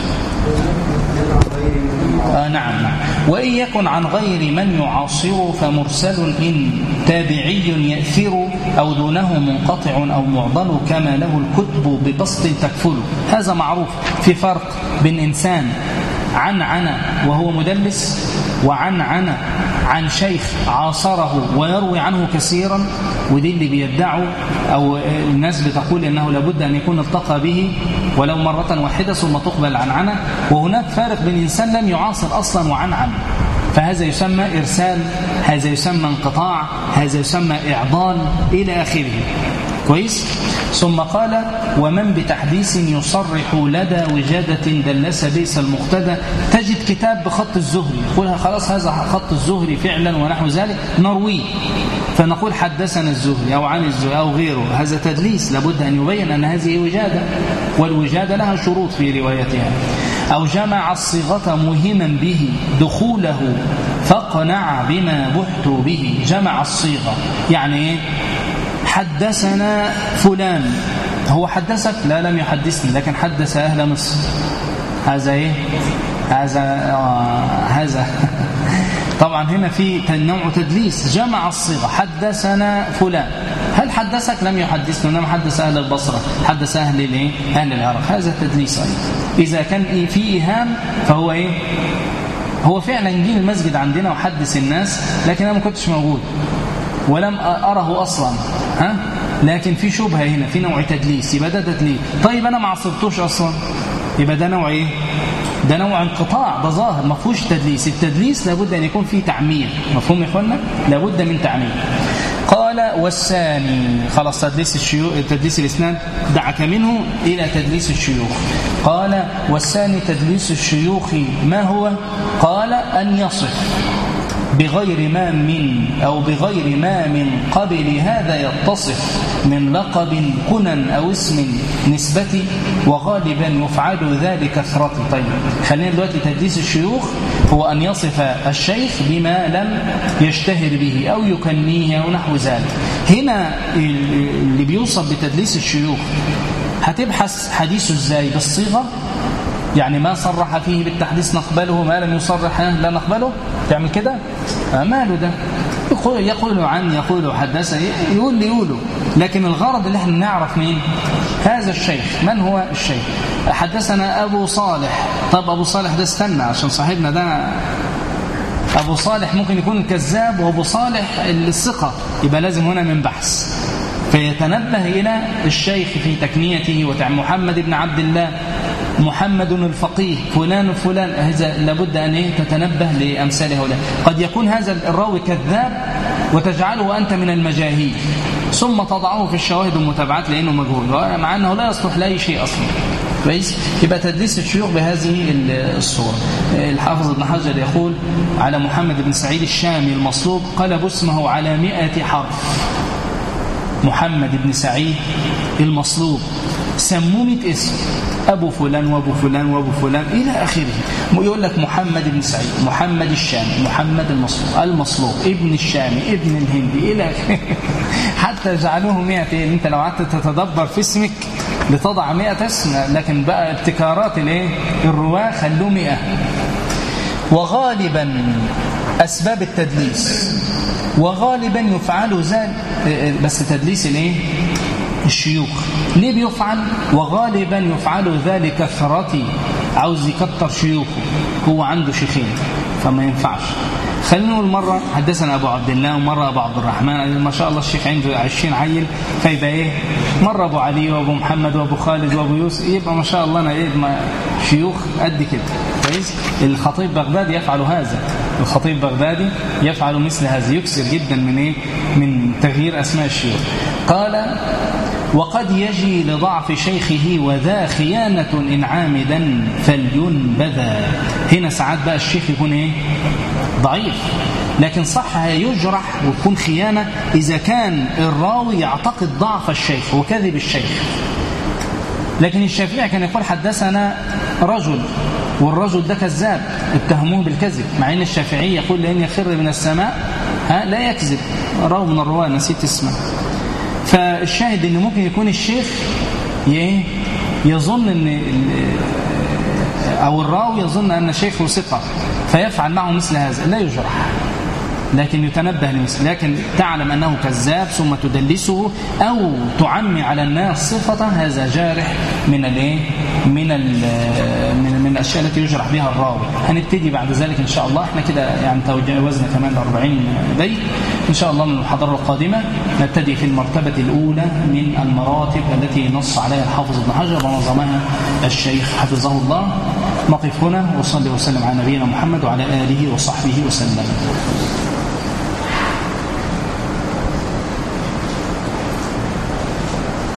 نعم. وإن يكن عن غير من يعاصر فمرسل إن تابعي يأثر أو دونه منقطع أو معضل كما له الكتب ببسط تكفل. هذا معروف. في فرق بين إنسان عنعنة وهو مدلس وعنعنة عن شيخ عاصره ويروي عنه كثيرا، ودي اللي بيدعوا أو الناس بتقول إنه لابد أن يكون التقى به ولو مرة واحدة ثم تقبل عنعنة. وهناك فارق بين إنسان لم يعاصر أصلا وعنعن، فهذا يسمى إرسال، هذا يسمى انقطاع، هذا يسمى إعضال إلى آخره. كويس. ثم قال ومن بتحديث يصرح لدى وجادة دلس بئس المقتدى. تجد كتاب بخط الزهري يقولها خلاص هذا خط الزهري فعلا ونحو ذلك نرويه، فنقول حدثنا الزهري أو عن الزهري أو غيره. هذا تدليس، لابد أن يبين أن هذه وجادة، والوجادة لها شروط في روايتها. أو جمع الصيغة مهما به دخوله فاقنع بما بحت به. جمع الصيغة يعني حدثنا فلان، هو حدثك؟ لا لم يحدثني، لكن حدث أهل مصر. هذا إيه؟ هذا طبعا هنا في نوع تدليس. جمع الصيغة حدثنا فلان، هل حدثك؟ لم يحدثنا، إنما حدث أهل البصرة، حدث أهل العراق. هذا تدليس أيضا. إذا كان في إيهام فهو إيه؟ هو فعلا جه المسجد عندنا وحدث الناس، لكن أنا ما كنتش موجود ولم أره أصلا، لكن في شبهة هنا، في نوع تدليس، يبقى ده تدليس. طيب أنا ما عصرتوش أصلا، يبقى ده نوع إيه؟ ده نوع انقطاع، ده ظاهر ما فيهوش تدليس. التدليس لابد أن يكون فيه تعمير. مفهوم يا إخوانا؟ لابد من تعمير. قال والثاني، خلاص تدليس الشيوخ، تدليس الإسناد دعك منه إلى تدليس الشيوخ. قال والثاني تدليس الشيوخ ما هو؟ قال أن يصف بغير ما من أو بغير ما من قبل هذا يتصف من لقب كنى أو اسم نسبة، وغالبا يفعل ذلك كثرة. طيب خلينا دلوقتي تدليس الشيوخ هو أن يصف الشيخ بما لم يشتهر به أو يكنيه أو نحو ذلك. هنا اللي بيوصف بتدليس الشيوخ هتبحث حديثه ازاي؟ بالصيغة، يعني ما صرح فيه بالتحديث نقبله، ما لم يصرح لا نقبله. تعمل كده ماله ده؟ يقول عن، يقول حدث، يقوله. لكن الغرض اللي احنا نعرف مين هذا الشيخ، من هو الشيخ. حدثنا أبو صالح. طب أبو صالح ده استنى، عشان صاحبنا ده أبو صالح ممكن يكون الكذاب وأبو صالح الثقة، يبقى لازم هنا من بحث، فيتنبه إلى الشيخ في تكنيته. محمد بن عبد الله، محمد الفقيه، فلان فلان، هذا لابد أن تتنبه لأمثال هؤلاء. قد يكون هذا الراوي كذاب وتجعله أنت من المجاهيل، ثم تضعه في الشواهد والمتابعات لأنه مجهول، مع أنه لا يصلح لأي شيء أصلا. كويس. يبقى تدليس الشيوخ بهذه الصورة. الحافظ ابن حجر يقول على محمد بن سعيد الشامي المصلوب قلب اسمه على 100 حرف. محمد بن سعيد المصلوب سموه 100 اسم، أبو فلان وأبو فلان وأبو فلان إلى آخره. يقول لك محمد بن سعيد، محمد الشامي، محمد المصلوب، ابن الشامي، ابن الهندي إلى آخره. حتى جعلوه 100. أنت لو قعدت تتدبر في اسمك لتضع 100 اسم، لكن بقى ابتكارات الرواة خلوه 100. وغالبا أسباب التدليس، وغالبا يفعل ذلك، بس تدليس الشيوخ ليه بيفعل؟ وغالبا يفعل ذلك كثرتي، عاوز يكتر شيوخه، هو عنده شيخين فما ينفعش. خلينا نقول مرة حدثنا أبو عبد الله، ومرة أبو عبد الرحمن، ما شاء الله الشيخ عنده 20 عيل، فيبقى مرة أبو علي وأبو محمد وأبو خالد وأبو يوسف، يبقى ما شاء الله أنا شيوخ قد كده. كويس. الخطيب بغدادي يفعل هذا، الخطيب بغدادي يفعل مثل هذا، يكثر جدا من تغيير أسماء الشيوخ. قال وقد يجي لضعف شيخه وذا خيانة إن عامدا فلينبذا. هنا ساعات بقى الشيخ يكون ضعيف، لكن صح يجرح ويكون خيانة إذا كان الراوي يعتقد ضعف الشيخ وكذب الشيخ. لكن الشافعي كان يقول حدثنا رجل، والرجل ده كذاب، اتهموه بالكذب، مع ان الشافعي يقول لأن يخر من السماء لا يكذب. راوي من الرواة نسيت اسمه. فالشاهد انه ممكن يكون الشيخ يظن أن أو الراوي يظن أن شيخه ثقة فيفعل معه مثل هذا، لا يجرح، لكن يتنبه لمثل، لكن تعلم أنه كذاب ثم تدلسه أو تعمي على الناس صفة، هذا جارح من الايه من الأشياء التي يجرح بها الراوي. هنبتدي بعد ذلك إن شاء الله، احنا كده يعني تجاوزنا كمان 40 بيت. إن شاء الله من المحاضرة القادمة نبتدي في المرتبة الأولى من المراتب التي نص عليها الحافظ ابن حجر ونظمها الشيخ حفظه الله. نقف هنا وصلي وسلم على نبينا محمد وعلى آله وصحبه وسلم.